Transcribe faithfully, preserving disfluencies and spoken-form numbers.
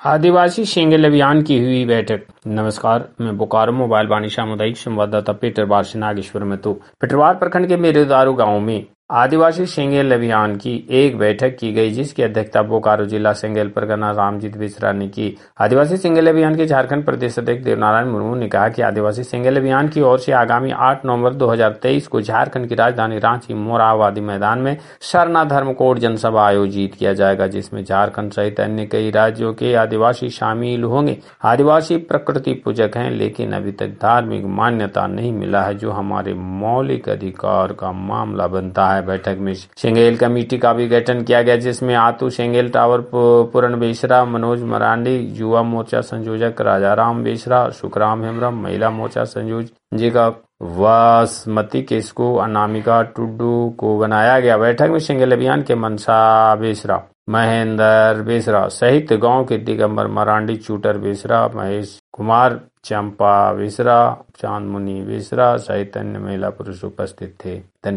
आदिवासी शेंगेल अभियान की हुई बैठक। नमस्कार, मैं बोकारो मोबाइल वाणी सामुदायिक संवाददाता पीटरवार से नागेश्वर में। तो पीटरवार प्रखंड के मेरेदारू गांव में आदिवासी शेंगेल अभियान की एक बैठक की गई, जिसकी अध्यक्षता बोकारो जिला शेंगेल परगना रामजीत बेसरा ने की। आदिवासी शेंगेल अभियान के झारखंड प्रदेश अध्यक्ष देवनारायण मुर्मू ने कहा कि आदिवासी शेंगेल अभियान की ओर से आगामी आठ नवंबर दो हज़ार तेईस को झारखंड की राजधानी रांची मोरहाबादी मैदान में सरना धर्मकोट जनसभा आयोजित किया जाएगा, जिसमें झारखंड सहित अन्य कई राज्यों के आदिवासी शामिल होंगे। आदिवासी प्रकृति पूजक हैं, लेकिन अभी तक धार्मिक मान्यता नहीं मिला है, जो हमारे मौलिक अधिकार का मामला बनता है। बैठक में शेंगेल कमेटी का भी गठन किया गया, जिसमें आतू शेंगेल, टावर पूरन बेसरा, मनोज मरांडी, युवा मोर्चा संयोजक राजाराम बेसरा, सुखराम हेम्ब्रम, महिला मोर्चा संयोजक वासमती किस्कू, अनामिका टुड्डू को बनाया गया। बैठक में शेंगेल अभियान के मनसा बेसरा, महेंद्र बेसरा सहित गांव के दिगंबर मरांडी, चूटर बेसरा, महेश कुमार, चंपा बेसरा, चांदमुनि बेसरा सहित अन्य महिला पुरुष उपस्थित थे।